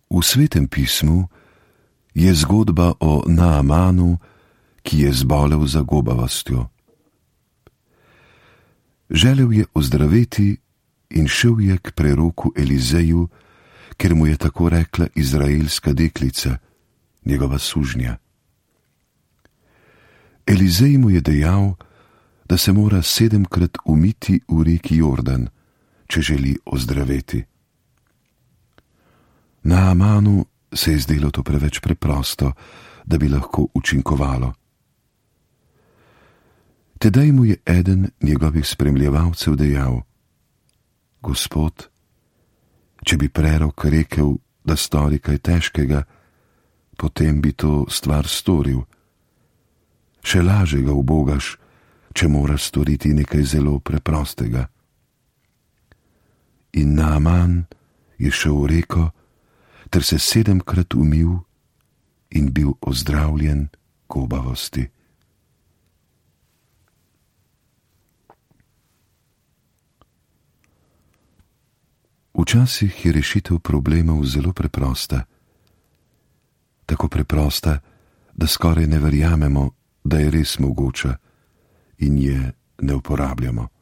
V Svetem pismu je zgodba o Naamanu, ki je zbolel za gobavostjo. Želel je ozdraveti in šel je k preroku Elizeju, ker mu je tako rekla izraelska deklica, njegova sužnja. Elizej mu je dejal, da se mora 7krat umiti v reki Jordan, če želi ozdraveti. Naamanu se je zdelo to preveč preprosto, da bi lahko učinkovalo. Tedaj mu je eden njegovih spremljevalcev dejal: Gospod, če bi prerok rekel, da stori kaj težkega, potem bi to stvar storil. Še laže ga ubogaš, če moraš storiti nekaj zelo preprostega. In Naaman je šel v reko, ter se 7krat umil in bil ozdravljen gobavosti. Včasih je rešitev problemov zelo preprosta, tako preprosta, da skoraj ne verjamemo, da je res mogoča in je ne uporabljamo.